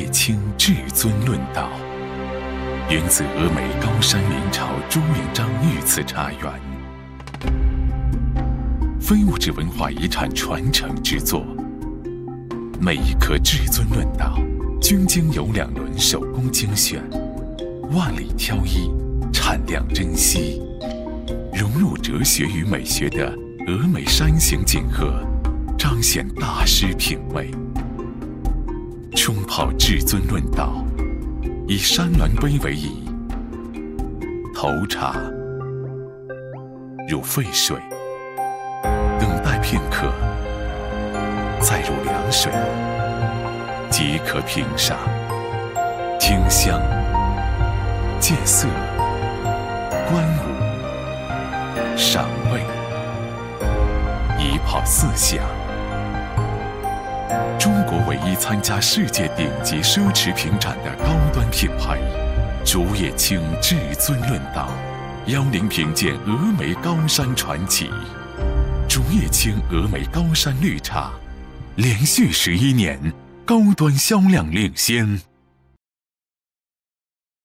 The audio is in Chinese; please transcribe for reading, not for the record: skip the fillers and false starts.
清至尊论道，源自峨眉高山明朝朱元璋御赐茶园，非物质文化遗产传承之作。每一颗至尊论道均经由2轮手工精选，万里挑一，产量珍稀，融入哲学与美学的峨眉山形锦盒，彰显大师品味。冲泡至尊论道，以山峦杯为宜，投茶入沸水，等待片刻，再入凉水，即可品赏。听香、见色、观舞、赏味，一泡4享。中国唯一参加世界顶级奢侈品展的高端品牌竹叶青至尊论道，邀您品鉴峨眉高山传奇。竹叶青峨眉高山绿茶，连续11年高端销量领先。